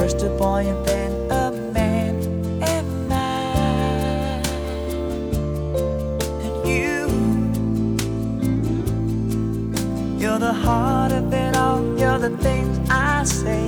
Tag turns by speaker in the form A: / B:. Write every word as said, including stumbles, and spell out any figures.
A: First a boy and then a man am I. And you, you're the heart of it all. You're the things I say.